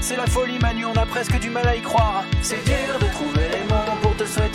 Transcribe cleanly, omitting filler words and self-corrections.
c'est la folie Manu, on a presque du mal à y croire. C'est dur de trouver les mots pour te souhaiter